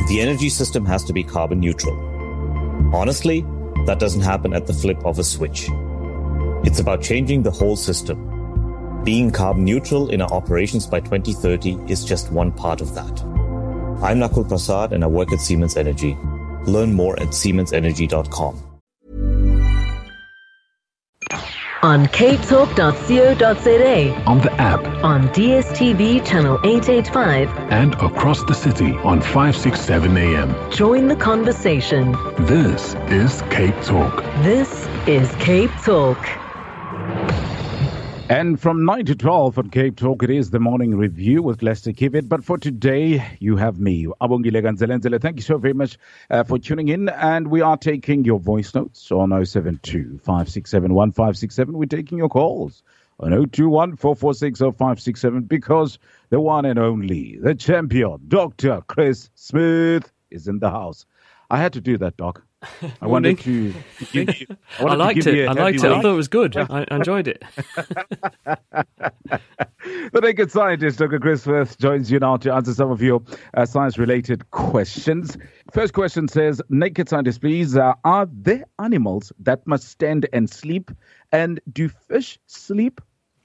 The energy system has to be carbon neutral. Honestly, that doesn't happen at the flip of a switch. It's about changing the whole system. Being carbon neutral in our operations by 2030 is just one part of that. I'm Nakul Prasad and I work at Siemens Energy. Learn more at siemensenergy.com. On capetalk.co.za, on the app, on DSTV channel 885, and across the city on 567 AM. Join the conversation. This is Cape Talk. This is Cape Talk. And from 9 to 12 on Cape Talk, it is the morning review with Lester Kivet. But for today, you have me, Abongile Ganzelenzele. Thank you so very much for tuning in. And we are taking your voice notes on 072-567-1567. We're taking your calls on 021-446-0567 because the one and only, the champion, Dr. Chris Smith is in the house. I had to do that, Doc. I wanted to give you... I liked it. I thought it was good. I enjoyed it. The naked scientist, Dr. Chris Smith, joins you now to answer some of your science-related questions. First question says, naked scientist, please, are there animals that must stand and sleep? And do fish sleep?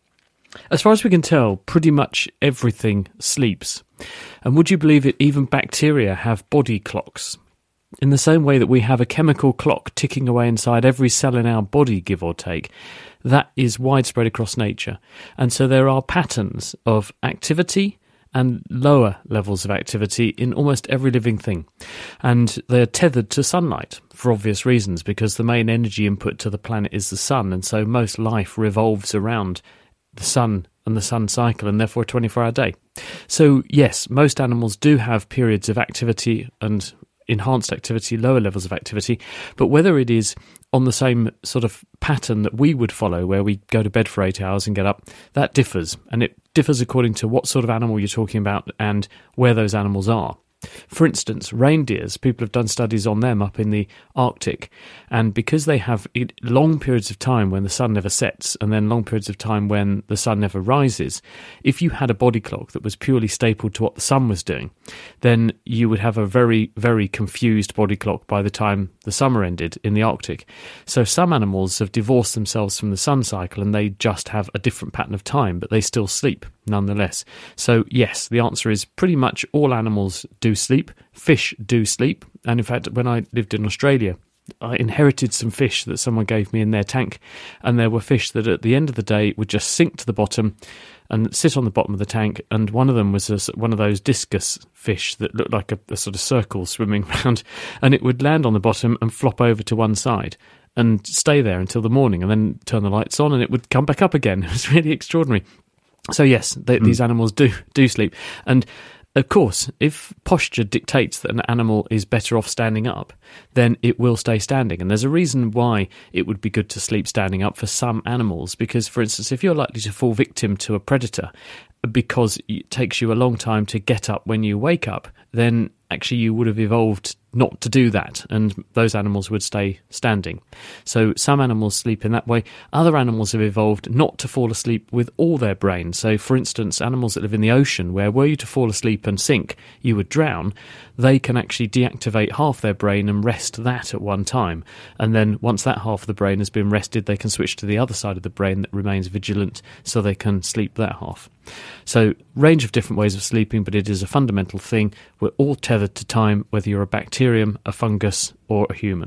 As far as we can tell, pretty much everything sleeps. And would you believe it, even bacteria have body clocks? In the same way that we have a chemical clock ticking away inside every cell in our body, give or take, that is widespread across nature. And so there are patterns of activity and lower levels of activity in almost every living thing. And they're tethered to sunlight for obvious reasons, because the main energy input to the planet is the sun. And so most life revolves around the sun and the sun cycle, and therefore a 24-hour day. So yes, most animals do have periods of activity and enhanced activity, lower levels of activity, but whether it is on the same sort of pattern that we would follow, where we go to bed for 8 hours and get up, that differs. And it differs according to what sort of animal you're talking about and where those animals are. For instance, reindeers, people have done studies on them up in the Arctic, and because they have long periods of time when the sun never sets and then long periods of time when the sun never rises, if you had a body clock that was purely stapled to what the sun was doing, then you would have a very, very confused body clock by the time the summer ended in the Arctic. So some animals have divorced themselves from the sun cycle and they just have a different pattern of time, but they still sleep nonetheless. So yes, the answer is pretty much all animals do sleep. Fish do sleep. And in fact, when I lived in Australia, I inherited some fish that someone gave me in their tank, and there were fish that at the end of the day would just sink to the bottom and sit on the bottom of the tank, and one of them was one of those discus fish that looked like a sort of circle swimming around, and it would land on the bottom and flop over to one side and stay there until the morning, and then turn the lights on and it would come back up again. It was really extraordinary. So yes, these animals do sleep. And of course, if posture dictates that an animal is better off standing up, then it will stay standing. And there's a reason why it would be good to sleep standing up for some animals. Because, for instance, if you're likely to fall victim to a predator because it takes you a long time to get up when you wake up, then actually you would have evolved not to do that, and those animals would stay standing. So some animals sleep in that way. Other animals have evolved not to fall asleep with all their brain. So, for instance, animals that live in the ocean, where were you to fall asleep and sink, you would drown, they can actually deactivate half their brain and rest that at one time. And then once that half of the brain has been rested, they can switch to the other side of the brain that remains vigilant, so they can sleep that half. So, range of different ways of sleeping, but it is a fundamental thing. We're all tethered to time, whether you're a bacterium, a fungus, or a human.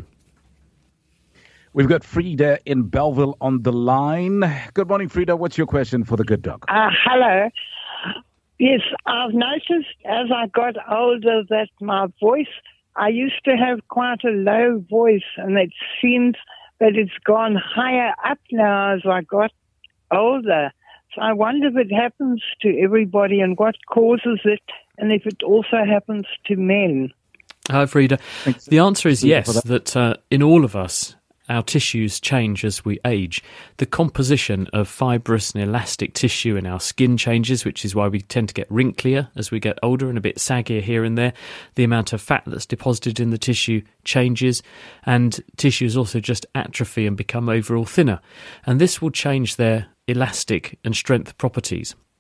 We've got Frida in Belleville on the line. Good morning, Frida. What's your question for the good doc? Hello. Yes, I've noticed as I got older that my voice, I used to have quite a low voice, and it seems that it's gone higher up now as I got older. So I wonder if it happens to everybody and what causes it, and if it also happens to men. Hi, Frida. Thanks. The answer is yes, that in all of us, our tissues change as we age. The composition of fibrous and elastic tissue in our skin changes, which is why we tend to get wrinklier as we get older and a bit saggier here and there. The amount of fat that's deposited in the tissue changes, and tissues also just atrophy and become overall thinner. And this will change their elastic and strength properties.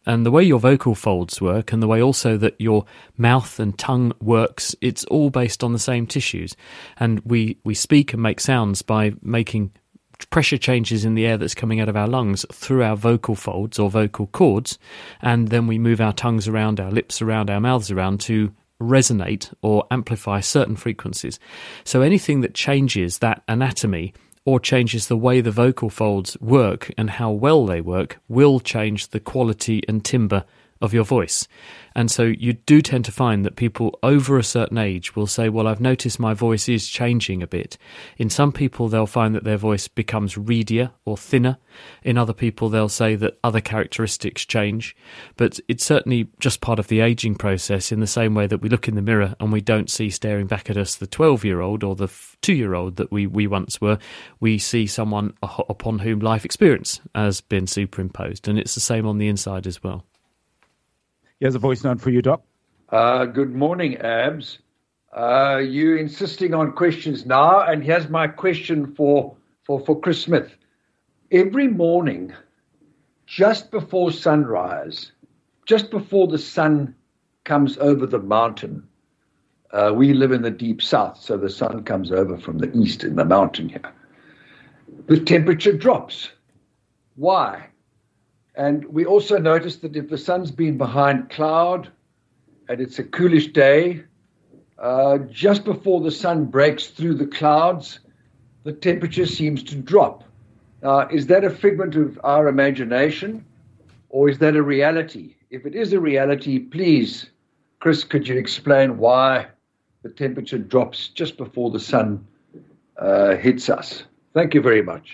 And the way your vocal folds work and the way also that your mouth and tongue works, it's all based on the same tissues. And we speak and make sounds by making pressure changes in the air that's coming out of our lungs through our vocal folds or vocal cords, and then we move our tongues around, our lips around, our mouths around to resonate or amplify certain frequencies. So anything that changes that anatomy or changes the way the vocal folds work and how well they work will change the quality and timbre of your voice. And so you do tend to find that people over a certain age will say, well, I've noticed my voice is changing a bit. In some people, they'll find that their voice becomes reedier or thinner. In other people, they'll say that other characteristics change. But it's certainly just part of the aging process, in the same way that we look in the mirror and we don't see staring back at us the 12-year-old or the 2-year-old that we once were. We see someone upon whom life experience has been superimposed. And it's the same on the inside as well. Here's a voice note for you, Doc. Good morning, Abs. You insisting on questions now, and here's my question for Chris Smith. Every morning, just before sunrise, just before the sun comes over the mountain, we live in the deep south, so the sun comes over from the east in the mountain here. The temperature drops. Why? And we also notice that if the sun's been behind cloud and it's a coolish day, just before the sun breaks through the clouds, the temperature seems to drop. Is that a figment of our imagination, or is that a reality? If it is a reality, please, Chris, could you explain why the temperature drops just before the sun hits us? Thank you very much.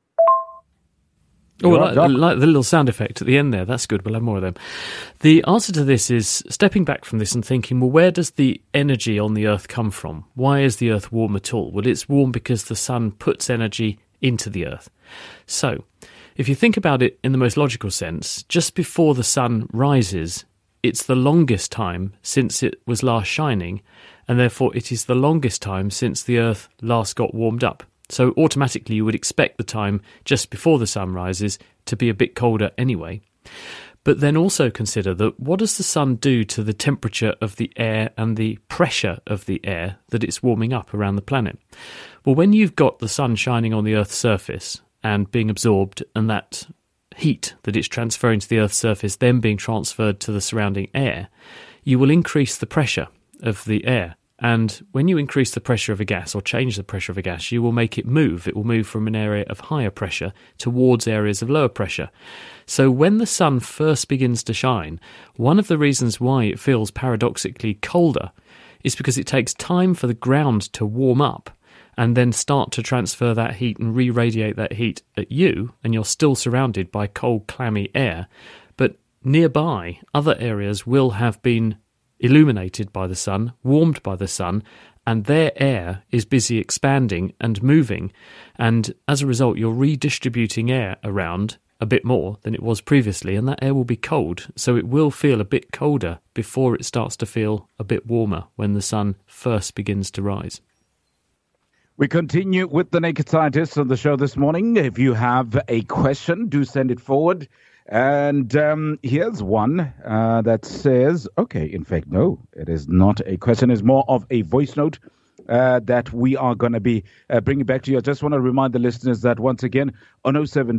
Oh, I like the little sound effect at the end there. That's good. We'll have more of them. The answer to this is stepping back from this and thinking, well, where does the energy on the Earth come from? Why is the Earth warm at all? Well, it's warm because the sun puts energy into the Earth. So, if you think about it in the most logical sense, just before the sun rises, it's the longest time since it was last shining, and therefore it is the longest time since the Earth last got warmed up. So automatically you would expect the time just before the sun rises to be a bit colder anyway. But then also consider that what does the sun do to the temperature of the air and the pressure of the air that it's warming up around the planet? Well, when you've got the sun shining on the Earth's surface and being absorbed, and that heat that it's transferring to the Earth's surface then being transferred to the surrounding air, you will increase the pressure of the air. And when you increase the pressure of a gas or change the pressure of a gas, you will make it move. It will move from an area of higher pressure towards areas of lower pressure. So when the sun first begins to shine, one of the reasons why it feels paradoxically colder is because it takes time for the ground to warm up and then start to transfer that heat and re-radiate that heat at you, and you're still surrounded by cold, clammy air. But nearby, other areas will have been illuminated by the sun, warmed by the sun, and their air is busy expanding and moving, and as a result you're redistributing air around a bit more than it was previously, and that air will be cold, so it will feel a bit colder before it starts to feel a bit warmer when the sun first begins to rise. We continue with the Naked Scientists on the show this morning. If you have a question, do send it forward. And here's one that says, okay, in fact, no, it is not a question. It's more of a voice note that we are going to be bringing back to you. I just want to remind the listeners that once again, on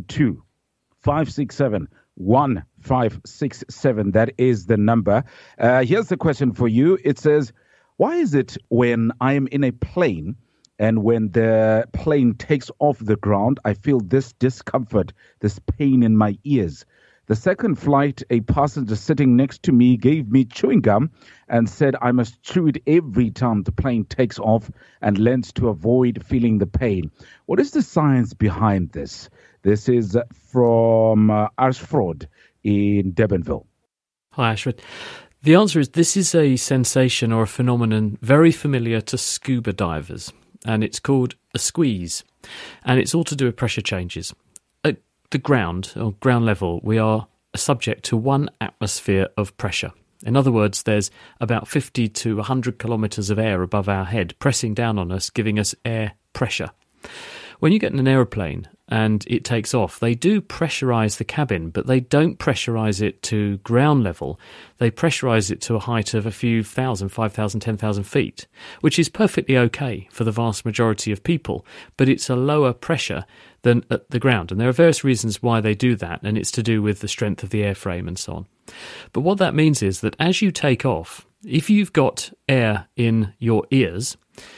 072-567-1567, that is the number. Here's the question for you. It says, why is it when I am in a plane and when the plane takes off the ground, I feel this discomfort, this pain in my ears? The second flight, a passenger sitting next to me gave me chewing gum and said I must chew it every time the plane takes off and lands to avoid feeling the pain. What is the science behind this? This is from Ashford in Durbanville. Hi, Ashford. The answer is this is a sensation or a phenomenon very familiar to scuba divers, and it's called a squeeze, and it's all to do with pressure changes. The ground, or ground level, we are subject to 1 atmosphere of pressure. In other words, there's about 50 to 100 kilometres of air above our head pressing down on us, giving us air pressure. When you get in an aeroplane and it takes off, they do pressurize the cabin, but they don't pressurize it to ground level. They pressurize it to a height of a few thousand, 5,000, 10,000 feet, which is perfectly okay for the vast majority of people, but it's a lower pressure than at the ground. And there are various reasons why they do that, and it's to do with the strength of the airframe and so on. But what that means is that as you take off, if you've got air in your ears,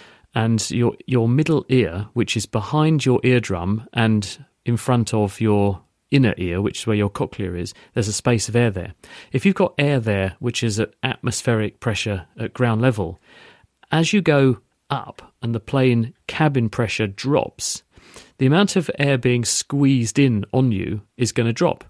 and your middle ear, which is behind your eardrum and in front of your inner ear, which is where your cochlea is, there's a space of air there. If you've got air there, which is at atmospheric pressure at ground level, as you go up and the plane cabin pressure drops, the amount of air being squeezed in on you is going to drop.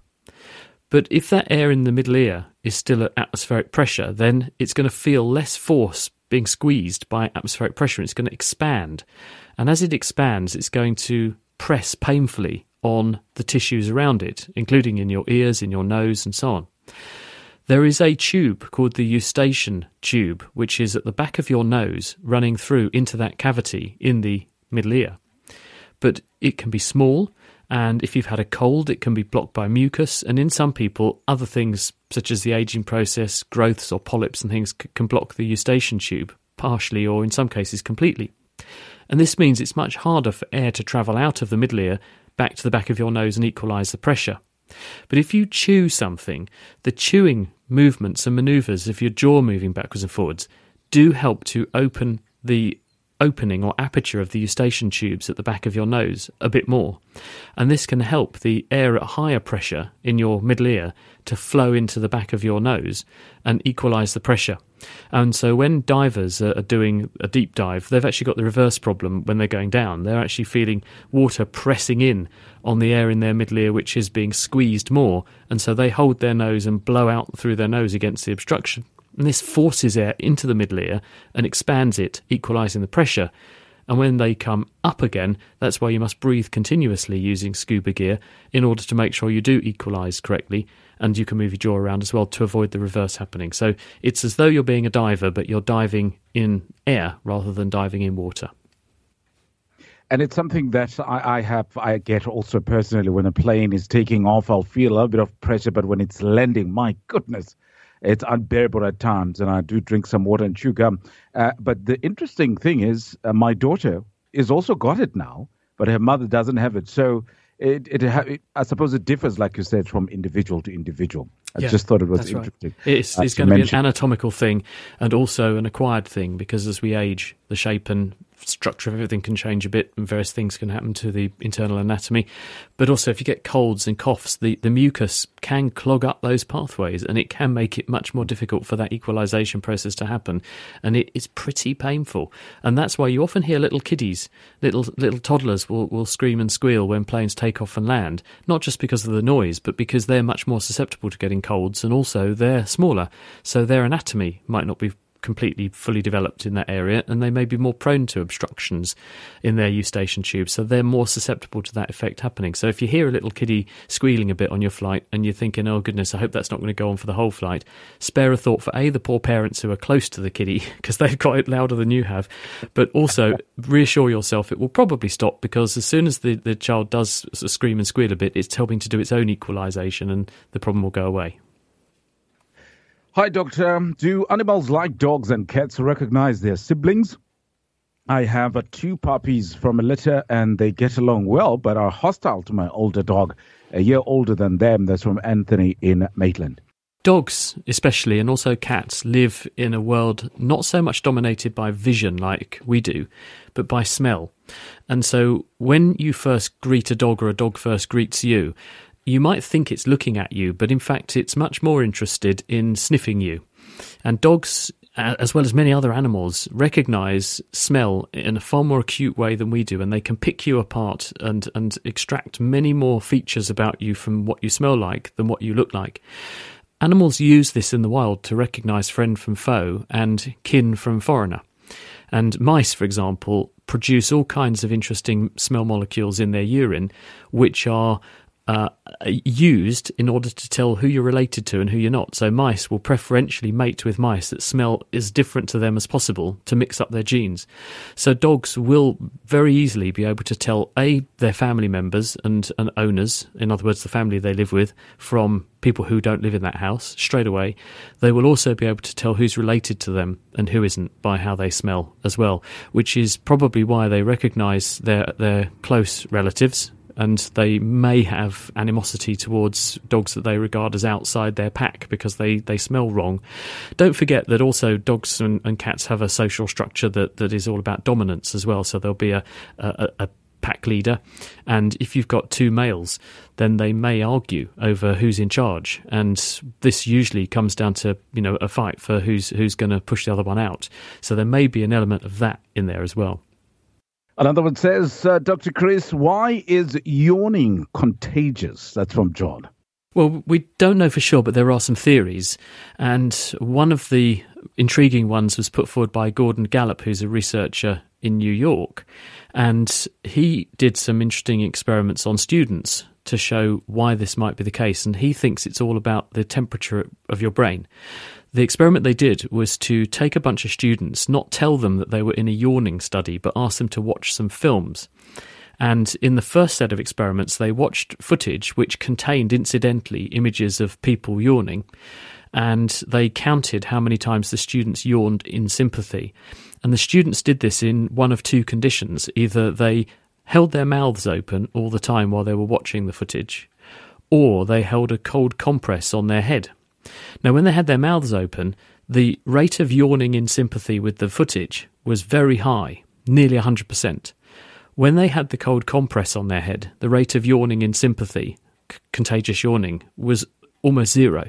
But if that air in the middle ear is still at atmospheric pressure, then it's going to feel less force being squeezed by atmospheric pressure. It's going to expand. And as it expands, it's going to press painfully on the tissues around it, including in your ears, in your nose, and so on. There is a tube called the eustachian tube, which is at the back of your nose, running through into that cavity in the middle ear. But it can be small, and if you've had a cold, it can be blocked by mucus, and in some people, other things such as the aging process, growths or polyps and things can block the eustachian tube, partially or in some cases completely. And this means it's much harder for air to travel out of the middle ear back to the back of your nose and equalise the pressure. But if you chew something, the chewing movements and manoeuvres of your jaw moving backwards and forwards do help to open the opening or aperture of the eustachian tubes at the back of your nose a bit more. And this can help the air at higher pressure in your middle ear to flow into the back of your nose and equalise the pressure. And so when divers are doing a deep dive, they've actually got the reverse problem when they're going down. They're actually feeling water pressing in on the air in their middle ear, which is being squeezed more. And so they hold their nose and blow out through their nose against the obstruction. And this forces air into the middle ear and expands it, equalising the pressure. And when they come up again, that's why you must breathe continuously using scuba gear in order to make sure you do equalise correctly, and you can move your jaw around as well to avoid the reverse happening. So it's as though you're being a diver, but you're diving in air rather than diving in water. And it's something that I get also personally when a plane is taking off. I'll feel a little bit of pressure, but when it's landing, my goodness, it's unbearable at times, and I do drink some water and chew gum. But the interesting thing is my daughter is also got it now, but her mother doesn't have it. So I suppose it differs, like you said, from individual to individual. I just thought it was interesting. Right. It's going to be an anatomical thing and also an acquired thing, because as we age, the shape and structure of everything can change a bit and various things can happen to the internal anatomy. But also if you get colds and coughs, the mucus can clog up those pathways, and it can make it much more difficult for that equalisation process to happen. And it is pretty painful. And that's why you often hear little kiddies, little toddlers will scream and squeal when planes take off and land, not just because of the noise, but because they're much more susceptible to getting colds, and also they're smaller, so their anatomy might not be completely fully developed in that area, and they may be more prone to obstructions in their eustachian tube, so they're more susceptible to that effect happening. So if you hear a little kiddie squealing a bit on your flight and you're thinking, oh goodness, I hope that's not going to go on for the whole flight, spare a thought for the poor parents who are close to the kiddie, because they've got it louder than you have, but also reassure yourself it will probably stop, because as soon as the child does scream and squeal a bit, it's helping to do its own equalisation and the problem will go away. Hi, Doctor. Do animals like dogs and cats recognize their siblings? I have 2 puppies from a litter, and they get along well, but are hostile to my older dog, a year older than them. That's from Anthony in Maitland. Dogs, especially, and also cats, live in a world not so much dominated by vision like we do, but by smell. And so when you first greet a dog or a dog first greets you, you might think it's looking at you, but in fact it's much more interested in sniffing you. And dogs, as well as many other animals, recognise smell in a far more acute way than we do, and they can pick you apart and extract many more features about you from what you smell like than what you look like. Animals use this in the wild to recognise friend from foe and kin from foreigner. And mice, for example, produce all kinds of interesting smell molecules in their urine, which are used in order to tell who you're related to and who you're not. So mice will preferentially mate with mice that smell as different to them as possible to mix up their genes. So dogs will very easily be able to tell their family members and owners, in other words the family they live with, from people who don't live in that house straight away. They will also be able to tell who's related to them and who isn't by how they smell as well, which is probably why they recognise their close relatives, and they may have animosity towards dogs that they regard as outside their pack because they smell wrong. Don't forget that also dogs and cats have a social structure that is all about dominance as well. So there'll be a pack leader, and if you've got two males, then they may argue over who's in charge, and this usually comes down to a fight for who's going to push the other one out. So there may be an element of that in there as well. Another one says, Dr. Chris, why is yawning contagious? That's from John. Well, we don't know for sure, but there are some theories. And one of the intriguing ones was put forward by Gordon Gallup, who's a researcher in New York. And he did some interesting experiments on students to show why this might be the case. And he thinks it's all about the temperature of your brain. The experiment they did was to take a bunch of students, not tell them that they were in a yawning study, but ask them to watch some films. And in the first set of experiments, they watched footage which contained, incidentally, images of people yawning. And they counted how many times the students yawned in sympathy. And the students did this in one of two conditions. Either they held their mouths open all the time while they were watching the footage, or they held a cold compress on their head. Now, when they had their mouths open, the rate of yawning in sympathy with the footage was very high, nearly 100%. When they had the cold compress on their head, the rate of yawning in sympathy, contagious yawning, was almost zero.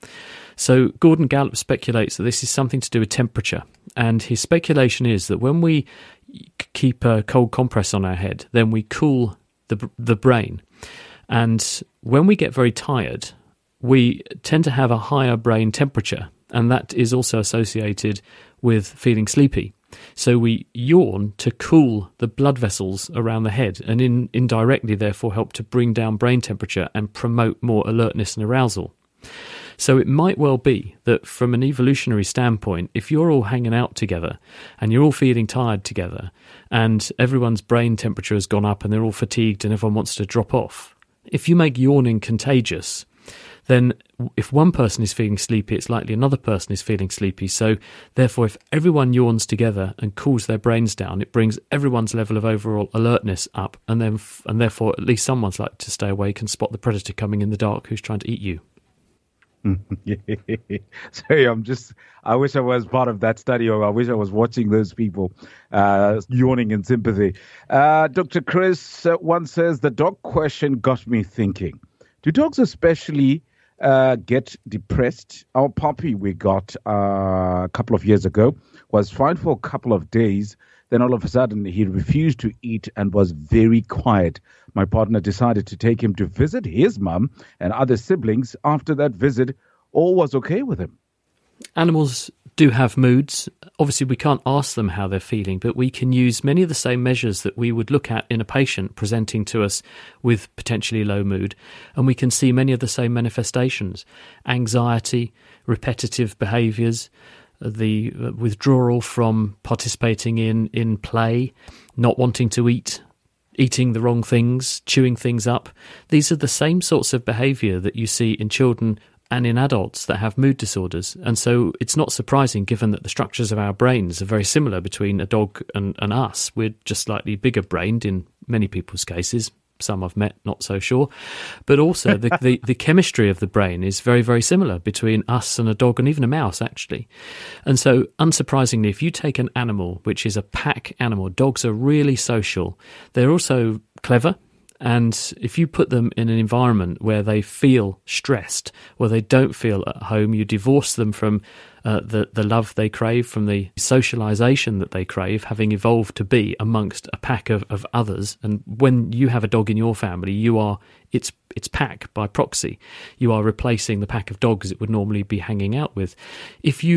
So Gordon Gallup speculates that this is something to do with temperature, and his speculation is that when we keep a cold compress on our head, then we cool the brain. And when we get very tired, we tend to have a higher brain temperature, and that is also associated with feeling sleepy. So we yawn to cool the blood vessels around the head, and indirectly therefore help to bring down brain temperature and promote more alertness and arousal. So it might well be that from an evolutionary standpoint, if you're all hanging out together and you're all feeling tired together and everyone's brain temperature has gone up and they're all fatigued and everyone wants to drop off, if you make yawning contagious, then if one person is feeling sleepy, it's likely another person is feeling sleepy. So therefore, if everyone yawns together and cools their brains down, it brings everyone's level of overall alertness up, and therefore at least someone's likely to stay awake and spot the predator coming in the dark who's trying to eat you. Sorry, I wish I was part of that study, or I wish I was watching those people yawning in sympathy. Dr. Chris once says, the dog question got me thinking. Do dogs especially get depressed? Our puppy we got a couple of years ago was fine for a couple of days. Then all of a sudden he refused to eat and was very quiet. My partner decided to take him to visit his mum and other siblings. After that visit, all was okay with him. Animals do have moods. Obviously, we can't ask them how they're feeling, but we can use many of the same measures that we would look at in a patient presenting to us with potentially low mood, and we can see many of the same manifestations: anxiety, repetitive behaviours, the withdrawal from participating in play, not wanting to eat, eating the wrong things, chewing things up. These are the same sorts of behaviour that you see in children and in adults that have mood disorders. And so it's not surprising, given that the structures of our brains are very similar between a dog and us. We're just slightly bigger brained in many people's cases. Some I've met, not so sure. But also the chemistry of the brain is very, very similar between us and a dog and even a mouse, actually. And so, unsurprisingly, if you take an animal, which is a pack animal, dogs are really social. They're also clever. And if you put them in an environment where they feel stressed, where they don't feel at home, you divorce them from the love they crave, from the socialization that they crave, having evolved to be amongst a pack of others. And when you have a dog in your family, you are its pack by proxy. You are replacing the pack of dogs it would normally be hanging out with. If you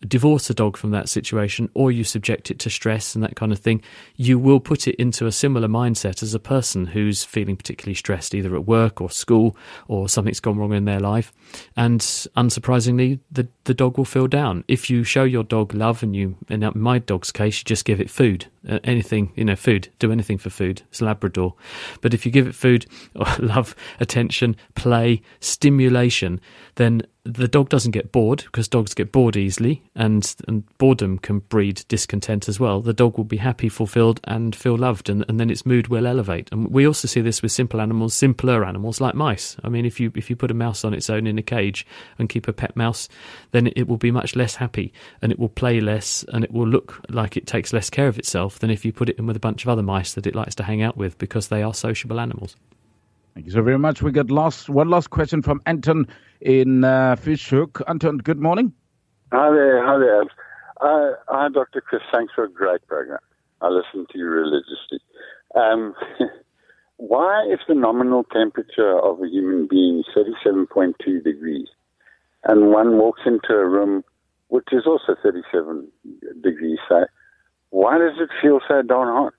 divorce a dog from that situation, or you subject it to stress and that kind of thing, you will put it into a similar mindset as a person who's feeling particularly stressed, either at work or school, or something's gone wrong in their life. And unsurprisingly, the dog will feel down. If you show your dog love, and in my dog's case, you just give it food, anything, food, do anything for food. It's a Labrador. But if you give it food, or love, attention, play, stimulation, then the dog doesn't get bored, because dogs get bored easily, and boredom can breed discontent as well. The dog will be happy, fulfilled, and feel loved, and then its mood will elevate. And we also see this with simpler animals like mice. I mean, if you put a mouse on its own in a cage and keep a pet mouse, then it will be much less happy, and it will play less, and it will look like it takes less care of itself than if you put it in with a bunch of other mice that it likes to hang out with, because they are sociable animals. Thank you so very much. We got one last question from Anton in Fishhook. Anton, good morning. Hi there. Hi, Dr. Chris. Thanks for a great program. I listen to you religiously. Why, if the nominal temperature of a human being is 37.2 degrees, and one walks into a room which is also 37 degrees, why does it feel so darn hot?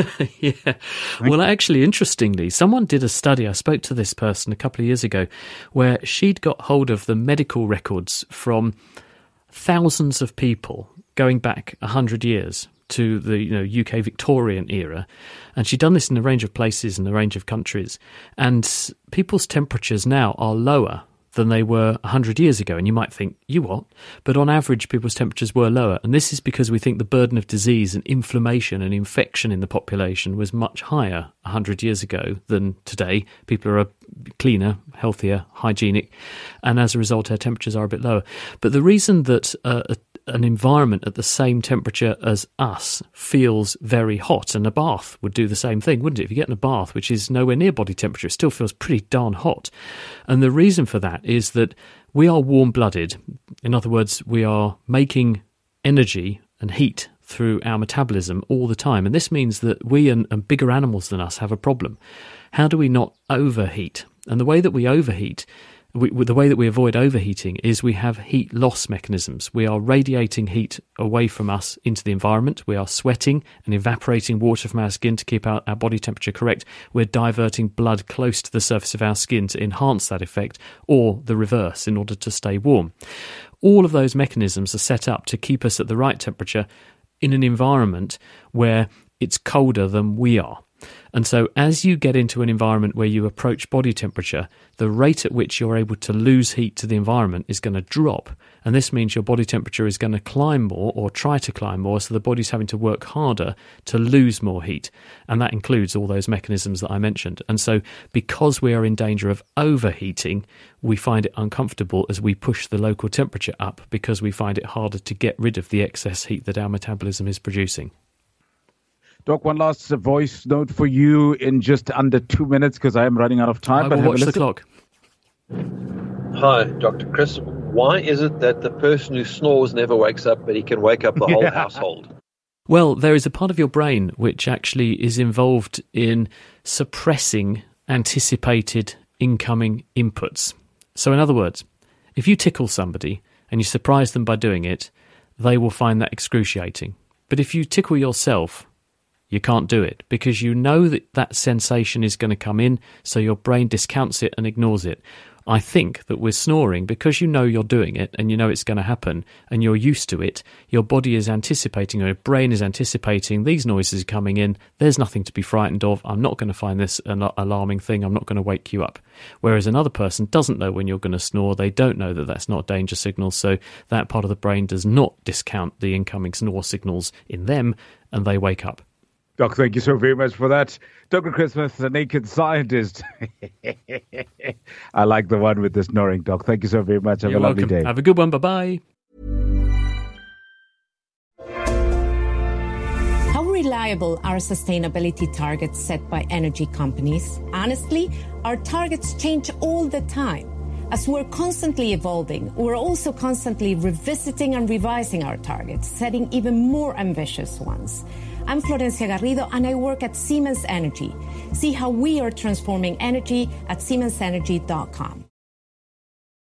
Yeah. Well, actually, interestingly, someone did a study. I spoke to this person a couple of years ago, where she'd got hold of the medical records from thousands of people going back 100 years to the UK Victorian era, and she'd done this in a range of places and a range of countries, and people's temperatures now are lower than they were 100 years ago. And you might think, you what? But on average, people's temperatures were lower. And this is because we think the burden of disease and inflammation and infection in the population was much higher 100 years ago than today. People are cleaner, healthier, hygienic, and as a result, our temperatures are a bit lower. But the reason that an environment at the same temperature as us feels very hot, and a bath would do the same thing, wouldn't it? If you get in a bath which is nowhere near body temperature, it still feels pretty darn hot. And the reason for that is that we are warm-blooded. In other words, we are making energy and heat through our metabolism all the time. And this means that we and bigger animals than us have a problem. How do we not overheat? And the way that we overheat, the way that we avoid overheating, is we have heat loss mechanisms. We are radiating heat away from us into the environment. We are sweating and evaporating water from our skin to keep our body temperature correct. We're diverting blood close to the surface of our skin to enhance that effect, or the reverse, in order to stay warm. All of those mechanisms are set up to keep us at the right temperature in an environment where it's colder than we are. And so as you get into an environment where you approach body temperature, the rate at which you're able to lose heat to the environment is going to drop. And this means your body temperature is going to climb more, or try to climb more, so the body's having to work harder to lose more heat. And that includes all those mechanisms that I mentioned. And so because we are in danger of overheating, we find it uncomfortable as we push the local temperature up, because we find it harder to get rid of the excess heat that our metabolism is producing. Doc, one last voice note for you in just under 2 minutes, because I am running out of time. I will watch the clock. Hi, Dr. Chris. Why is it that the person who snores never wakes up, but he can wake up the whole household? Well, there is a part of your brain which actually is involved in suppressing anticipated incoming inputs. So in other words, if you tickle somebody and you surprise them by doing it, they will find that excruciating. But if you tickle yourself, you can't do it, because you know that that sensation is going to come in, so your brain discounts it and ignores it. I think that with snoring, because you know you're doing it and you know it's going to happen and you're used to it, your body is anticipating, or your brain is anticipating, these noises coming in, there's nothing to be frightened of, I'm not going to find this an alarming thing, I'm not going to wake you up. Whereas another person doesn't know when you're going to snore, they don't know that that's not a danger signal, so that part of the brain does not discount the incoming snore signals in them, and they wake up. Doc, thank you so very much for that. Dr. Chris Smith, the naked scientist. I like the one with the snoring, Doc. Thank you so very much. Have a lovely day. Have a good one. Bye-bye. How reliable are sustainability targets set by energy companies? Honestly, our targets change all the time. As we're constantly evolving, we're also constantly revisiting and revising our targets, setting even more ambitious ones. I'm Florencia Garrido, and I work at Siemens Energy. See how we are transforming energy at SiemensEnergy.com.